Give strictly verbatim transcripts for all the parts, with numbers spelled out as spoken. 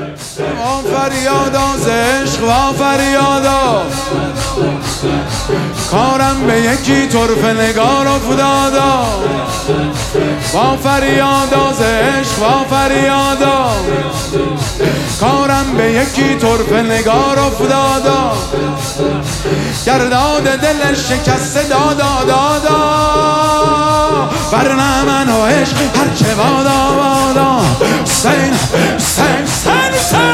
وا فریادا ز عشق وا فریادا کارم به یکی طرف نگار افتادا وا فریادا ز عشق وا فریادا کارم به یکی طرف نگار افتادا گرداد دلش شکسته دادا دادا ورنه من و عشق هرچه بادا بادا سین سین سین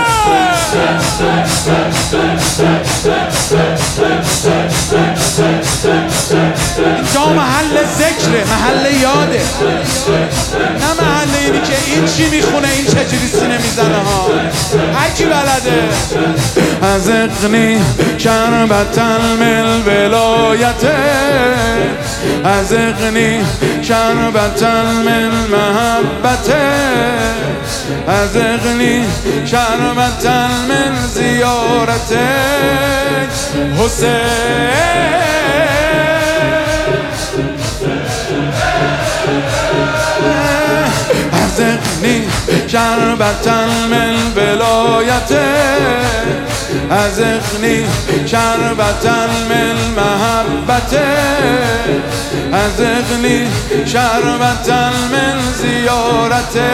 اینجا محل ذکره، محل یاده، نه محل اینی که این چی میخونه این چجوری سینه میزنه ها. هرکی بلده. از اقنی شربت المل ولایته، از اقنی شربت المل محبته، از اقنی شربت المل زیارته حسین. از اقنی شربت المل ولایته، از اقنی شربت المل محبته، از اقنی شربت المل زیارته.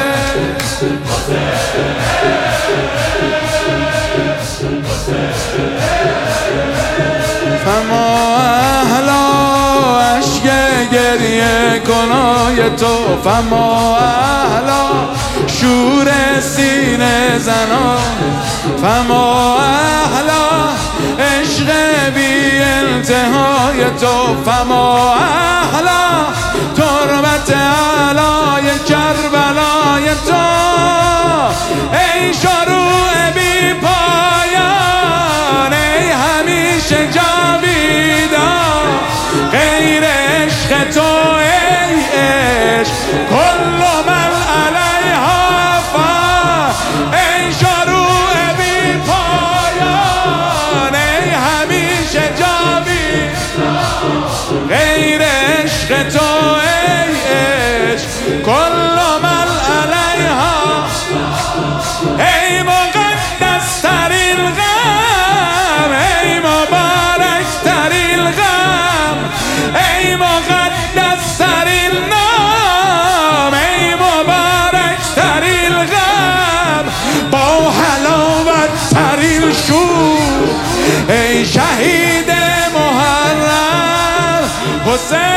فما اهلا عشق گریه کنای تو، فما اهلا شور سینه زنا، فما اهلا عشق بی انتهای تو، فما اهلا تربت علای کربلای تو. ای شروع بی پایان، ای همیشه جاویدان، غیر عشق تو ای عشق کل من علیها فان. ای شروع بی پایان، ای همیشه جاویدان، غیر عشق تو ای عشق کل من علیها. ای مقدس ترین غم، ای مبارک ترین غم، ای مقدس ترین نام، ای مبارک ترین غم، با حلاوت ترین شور، ای شهید محرم حسین.